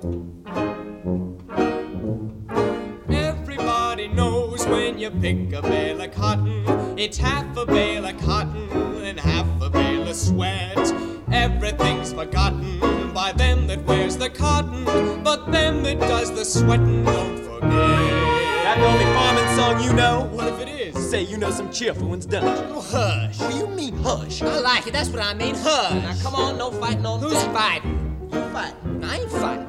Everybody knows when you pick a bale of cotton, it's half a bale of cotton and half a bale of sweat. Everything's forgotten by them that wears the cotton, but them that does the sweating don't forget. That the only farming song you know? What if it is? Say you know some cheerful ones, don't you? Oh, hush. What do you mean, hush? I like it, that's what I mean. Hush. Now come on, no fighting on Who's deck. fighting? You fighting? I ain't fighting.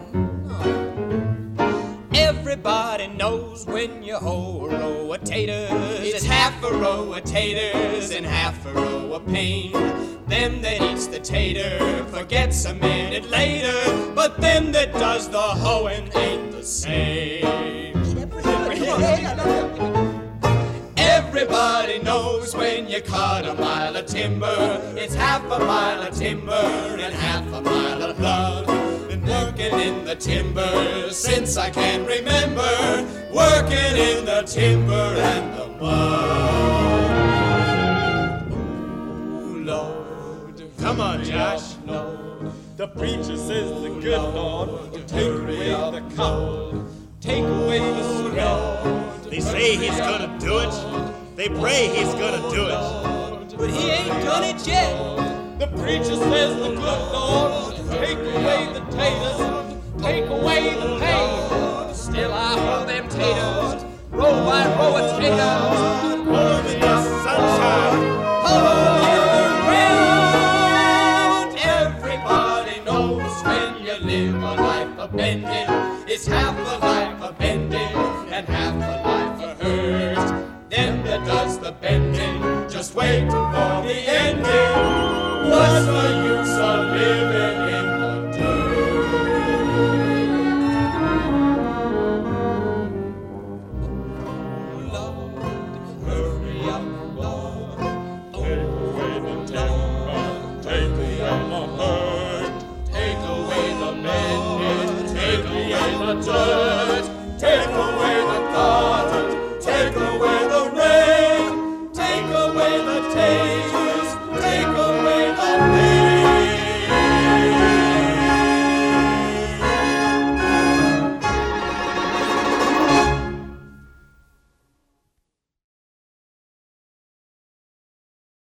Everybody knows when you hoe a row of taters, it's half a row of taters and half a row of pain. Them that eats the tater forgets a minute later, but them that does the hoeing ain't the same. Everybody knows when you cut a mile of timber, it's half a mile of timber and half a mile of blood. Been working in the timber since I can remember, working in the timber and the mud. Ooh, Lord, Come on, Josh. Lord, The preacher says the good Lord will take away the cotton, take away the sweat. They say he's gonna do it. They pray he's gonna do it. but he ain't done it yet. The preacher says the good Lord will take away the taters, take away the pain. Still I hold them taters, row by row of taters. Hold in the sunshine. Around. Everybody knows when you live a life of bending, it's half a life of bending and half a life of hurt. Them that does the bending just wait for the ending. What's the use?